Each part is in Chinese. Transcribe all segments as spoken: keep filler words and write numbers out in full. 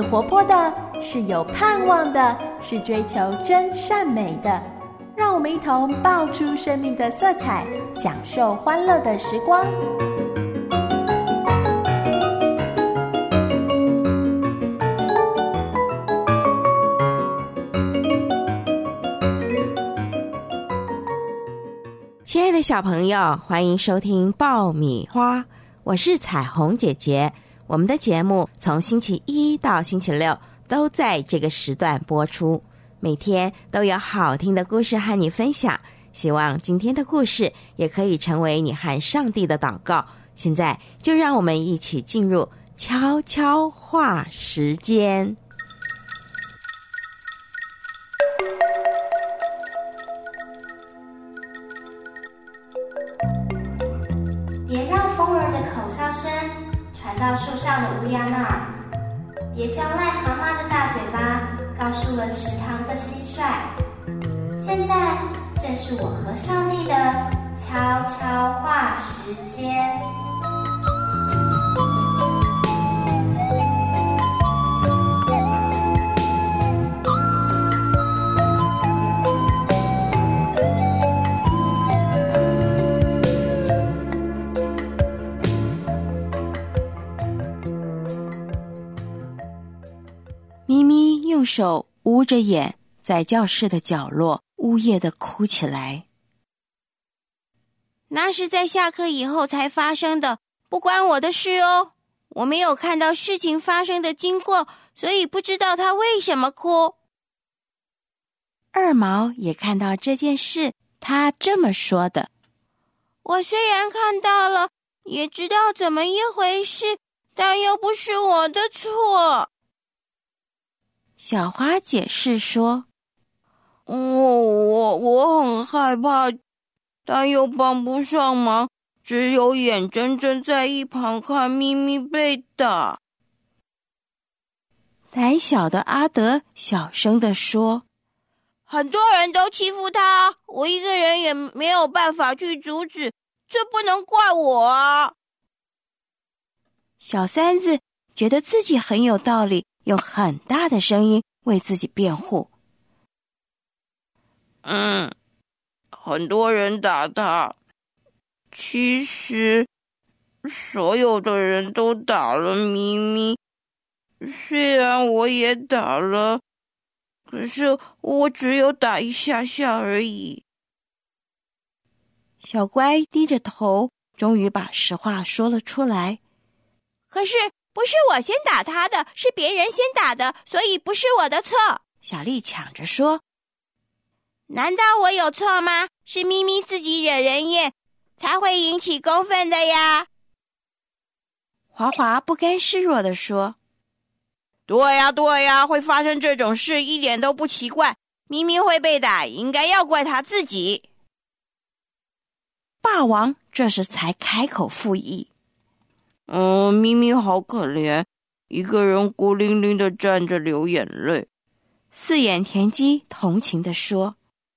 活泼的，是有盼望的，是追求真善美的。让我们一同爆出生命的色彩，享受欢乐的时光。 亲爱的小朋友，欢迎收听爆米花，我是彩虹姐姐。我们的节目从星期一到星期六都在这个时段播出，每天都有好听的故事和你分享。希望今天的故事也可以成为你和上帝的祷告。现在就让我们一起进入悄悄话时间。 别让风儿的口哨声传到树上的乌鸦那儿，别叫癞蛤蟆的大嘴巴告诉了池塘的蟋蟀。现在正是我和上帝的悄悄话时间。 咪咪用手捂着眼，在教室的角落呜咽地哭起来。 那是在下课以后才发生的，不关我的事哦。我没有看到事情发生的经过，所以不知道他为什么哭。 二毛也看到这件事，他这么说的： 我虽然看到了，也知道怎么一回事，但又不是我的错。 小花解释说： 哦，我我很害怕，但又帮不上忙，只有眼睁睁在一旁看咪咪被打。 胆小的阿德小声地说： 很多人都欺负他，我一个人也没有办法去阻止，这不能怪我啊。 小三子觉得自己很有道理，用很大的声音为自己辩护。 嗯，很多人打他，其实所有的人都打了咪咪，虽然我也打了，可是我只有打一下下而已。 小乖低着头，终于把实话说了出来。 可是不是我先打他的，是别人先打的，所以不是我的错。 小丽抢着说： 难道我有错吗？是咪咪自己惹人厌，才会引起公愤的呀。 华华不甘示弱地说： 对呀对呀，会发生这种事一点都不奇怪，咪咪会被打，应该要怪他自己。 霸王这时才开口附议： 嗯，咪咪好可怜，一个人孤零零地站着流眼泪。 四眼田鸡同情地说：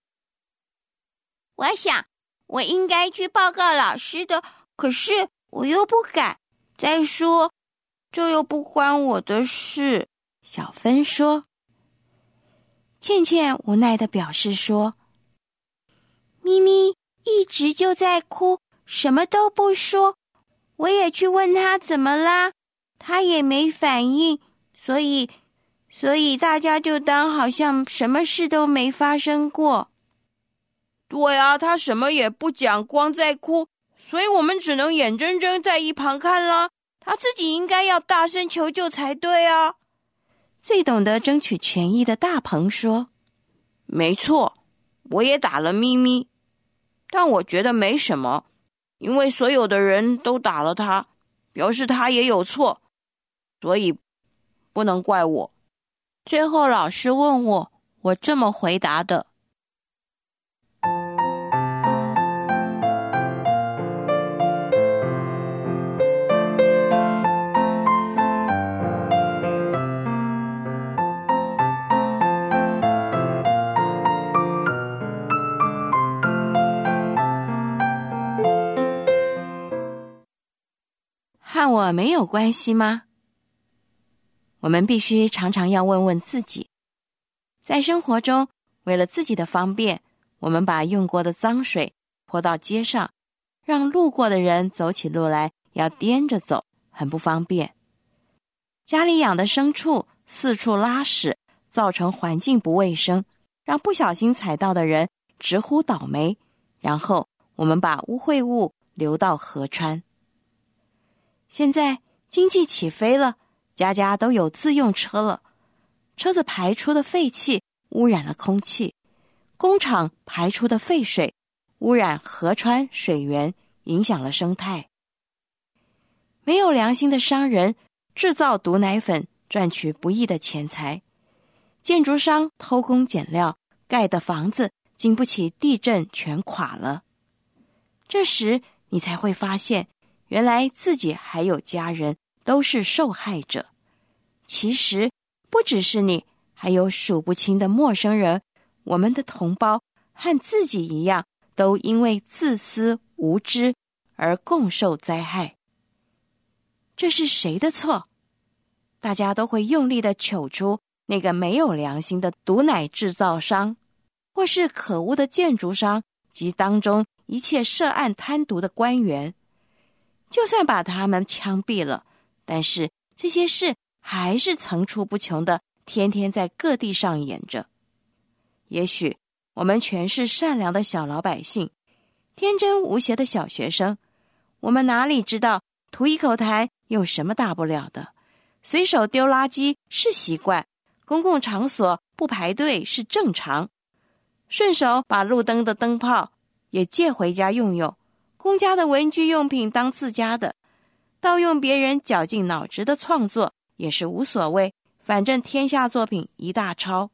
我想我应该去报告老师的，可是我又不敢。再说，这又不关我的事。 小芬说。倩倩无奈地表示说： 咪咪一直就在哭，什么都不说。我也去问他怎么啦，他也没反应，所以所以大家就当好像什么事都没发生过。对啊，他什么也不讲，光在哭，所以我们只能眼睁睁在一旁看啦。他自己应该要大声求救才对啊。 最懂得争取权益的大鹏说： 没错，我也打了咪咪，但我觉得没什么，因为所有的人都打了他，表示他也有错，所以不能怪我。 最后老师问我，我这么回答的。和我没有关系吗？ 我们必须常常要问问自己，在生活中，为了自己的方便，我们把用过的脏水泼到街上，让路过的人走起路来要颠着走，很不方便。家里养的牲畜四处拉屎，造成环境不卫生，让不小心踩到的人直呼倒霉，然后我们把污秽物流到河川。现在经济起飞了，家家都有自用车了，车子排出的废气污染了空气，工厂排出的废水污染河川水源，影响了生态。没有良心的商人制造毒奶粉，赚取不义的钱财，建筑商偷工减料，盖的房子经不起地震全垮了。这时你才会发现，原来自己还有家人都是受害者。其实不只是你，还有数不清的陌生人，我们的同胞和自己一样，都因为自私无知而共受灾害。这是谁的错？大家都会用力地揪出那个没有良心的毒奶制造商，或是可恶的建筑商及当中一切涉案贪渎的官员。就算把他们枪毙了，但是这些事还是层出不穷的，天天在各地上演着。也许我们全是善良的小老百姓，天真无邪的小学生，我们哪里知道吐一口痰有什么大不了的？随手丢垃圾是习惯，公共场所不排队是正常，顺手把路灯的灯泡也借回家用用，公家的文具用品当自家的，盗用别人绞尽脑汁的创作也是无所谓，反正天下作品一大抄。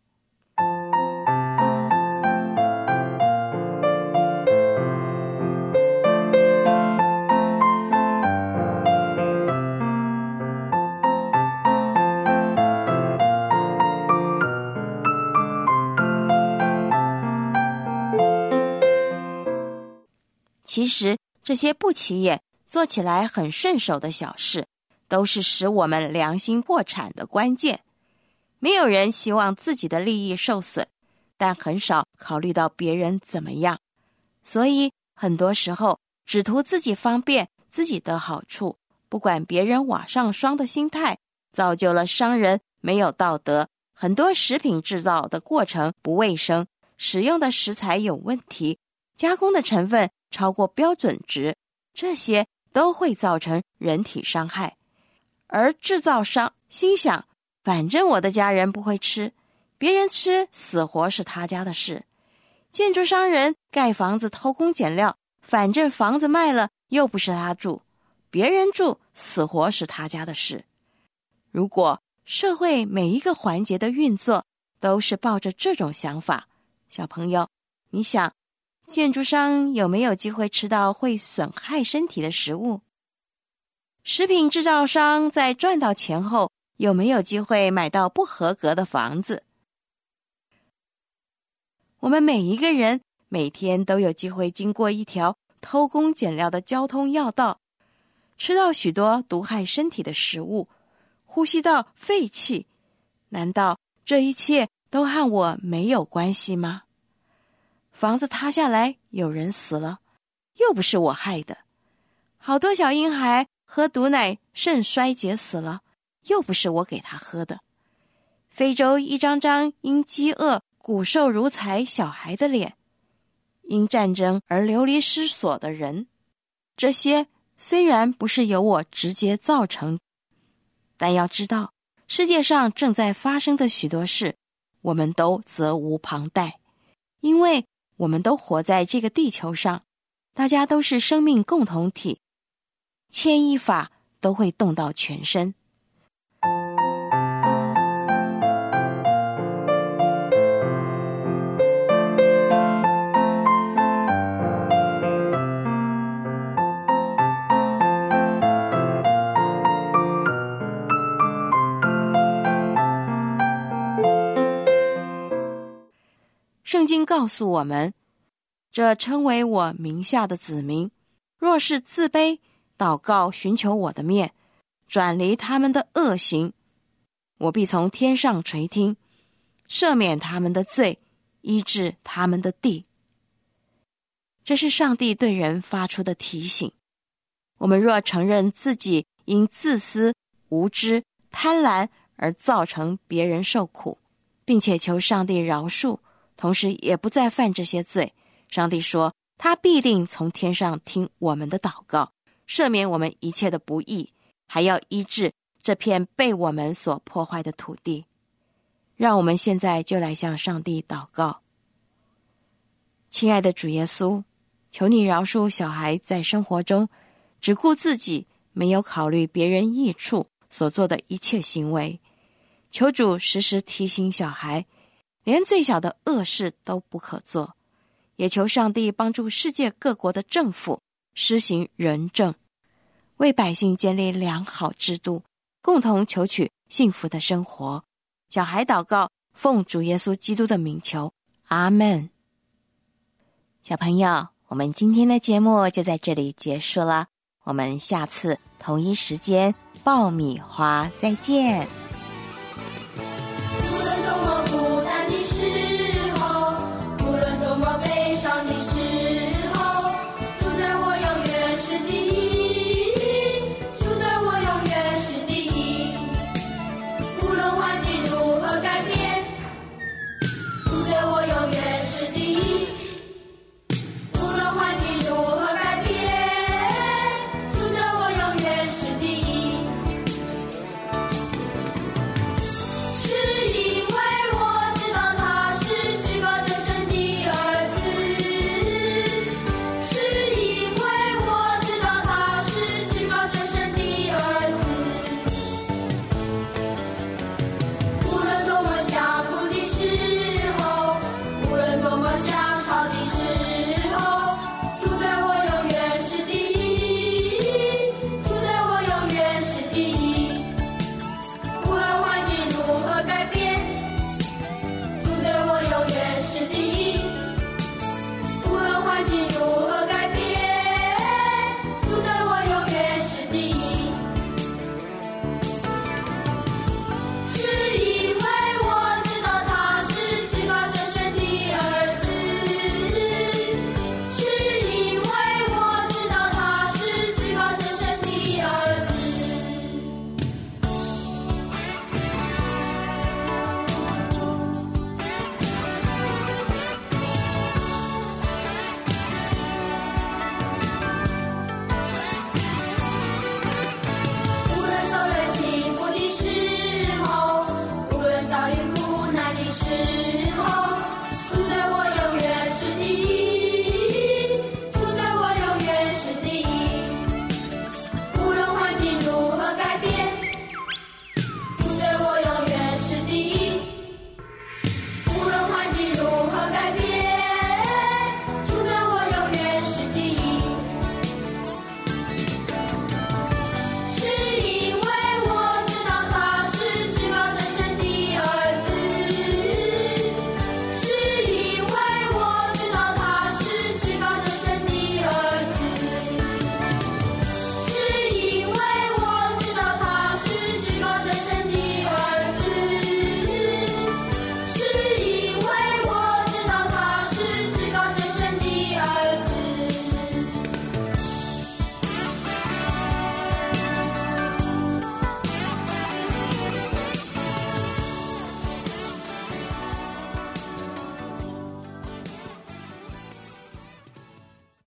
其实这些不起眼，做起来很顺手的小事，都是使我们良心破产的关键。没有人希望自己的利益受损，但很少考虑到别人怎么样。所以很多时候只图自己方便，自己得好处，不管别人瓦上霜的心态，造就了商人没有道德，很多食品制造的过程不卫生，使用的食材有问题，加工的成分超过标准值，这些都会造成人体伤害。而制造商心想，反正我的家人不会吃，别人吃死活是他家的事。建筑商人盖房子偷工减料，反正房子卖了又不是他住，别人住死活是他家的事。如果社会每一个环节的运作都是抱着这种想法，小朋友，你想建筑商有没有机会吃到会损害身体的食物？食品制造商在赚到钱后，有没有机会买到不合格的房子？我们每一个人每天都有机会经过一条偷工减料的交通要道，吃到许多毒害身体的食物，呼吸到废气，难道这一切都和我没有关系吗？房子塌下来，有人死了，又不是我害的。好多小婴孩喝毒奶肾衰竭死了，又不是我给他喝的。非洲一张张因饥饿骨瘦如柴小孩的脸，因战争而流离失所的人，这些虽然不是由我直接造成，但要知道世界上正在发生的许多事，我们都责无旁贷，因为我们都活在这个地球上，大家都是生命共同体，牵一发都会动到全身。圣经告诉我们，这称为我名下的子民，若是自卑，祷告寻求我的面，转离他们的恶行， 我必从天上垂听，赦免他们的罪，医治他们的地。这是上帝对人发出的提醒。我们若承认自己因自私、无知、贪婪而造成别人受苦，并且求上帝饶恕，同时也不再犯这些罪，上帝说他必定从天上听我们的祷告，赦免我们一切的不义，还要医治这片被我们所破坏的土地。让我们现在就来向上帝祷告。亲爱的主耶稣，求你饶恕小孩在生活中只顾自己，没有考虑别人益处所做的一切行为。求主时时提醒小孩，连最小的恶事都不可做。也求上帝帮助世界各国的政府施行仁政，为百姓建立良好制度，共同求取幸福的生活。小孩祷告，奉主耶稣基督的名求，阿们。小朋友，我们今天的节目就在这里结束了，我们下次同一时间爆米花再见。